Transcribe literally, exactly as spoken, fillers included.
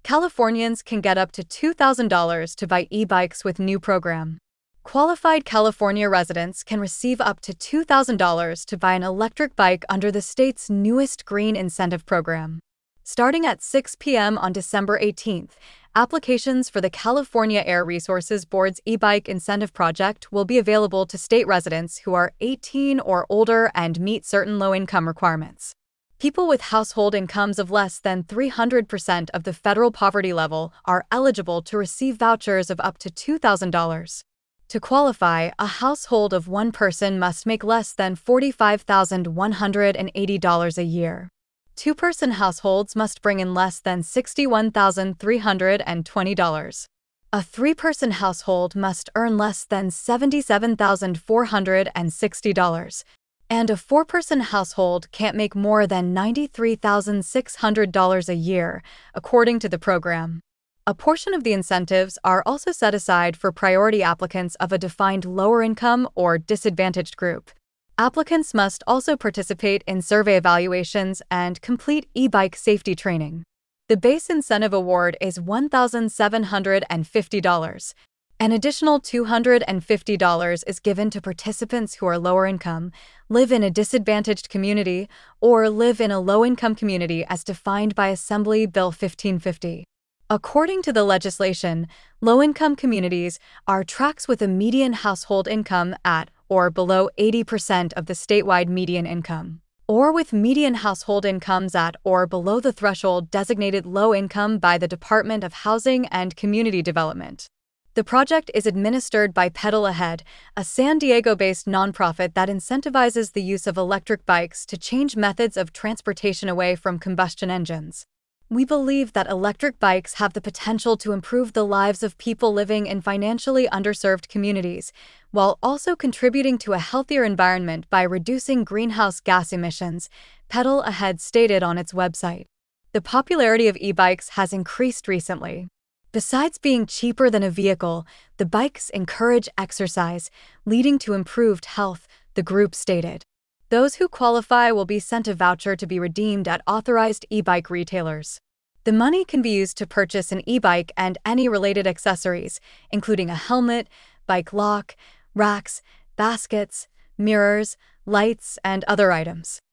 Californians can get up to two thousand dollars to buy e-bikes with new program. Qualified California residents can receive up to two thousand dollars to buy an electric bike under the state's newest Green Incentive Program. Starting at six p m on December eighteenth, applications for the California Air Resources Board's e-bike incentive project will be available to state residents who are eighteen or older and meet certain low-income requirements. People with household incomes of less than three hundred percent of the federal poverty level are eligible to receive vouchers of up to two thousand dollars. To qualify, a household of one person must make less than forty-five thousand one hundred eighty dollars a year. Two-person households must bring in less than sixty-one thousand three hundred twenty dollars. A three-person household must earn less than seventy-seven thousand four hundred sixty dollars, and a four-person household can't make more than ninety-three thousand six hundred dollars a year, according to the program. A portion of the incentives are also set aside for priority applicants of a defined lower income or disadvantaged group. Applicants must also participate in survey evaluations and complete e-bike safety training. The base incentive award is one thousand seven hundred fifty dollars. An additional two hundred fifty dollars is given to participants who are lower income, live in a disadvantaged community, or live in a low-income community as defined by Assembly Bill fifteen fifty. According to the legislation, low-income communities are tracts with a median household income at or below eighty percent of the statewide median income, or with median household incomes at or below the threshold designated low income by the Department of Housing and Community Development. The project is administered by Pedal Ahead, a San Diego-based nonprofit that incentivizes the use of electric bikes to change methods of transportation away from combustion engines. We believe that electric bikes have the potential to improve the lives of people living in financially underserved communities, while also contributing to a healthier environment by reducing greenhouse gas emissions, Pedal Ahead stated on its website. The popularity of e-bikes has increased recently. Besides being cheaper than a vehicle, the bikes encourage exercise, leading to improved health, the group stated. Those who qualify will be sent a voucher to be redeemed at authorized e-bike retailers. The money can be used to purchase an e-bike and any related accessories, including a helmet, bike lock, racks, baskets, mirrors, lights, and other items.